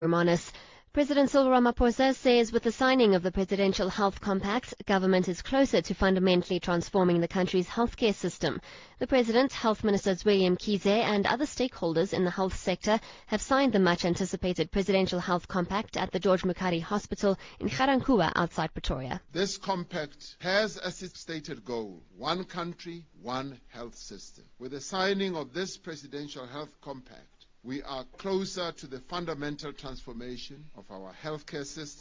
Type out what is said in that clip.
Romanus. President Cyril Ramaphosa says with the signing of the Presidential Health Compact, government is closer to fundamentally transforming the country's healthcare system. The President, Health Ministers William Kize and other stakeholders in the health sector have signed the much-anticipated Presidential Health Compact at the George Mukhari Hospital in Ga-Rankuwa outside Pretoria. This compact has as its stated goal, one country, one health system. With the signing of this Presidential Health Compact, we are closer to the fundamental transformation of our healthcare system.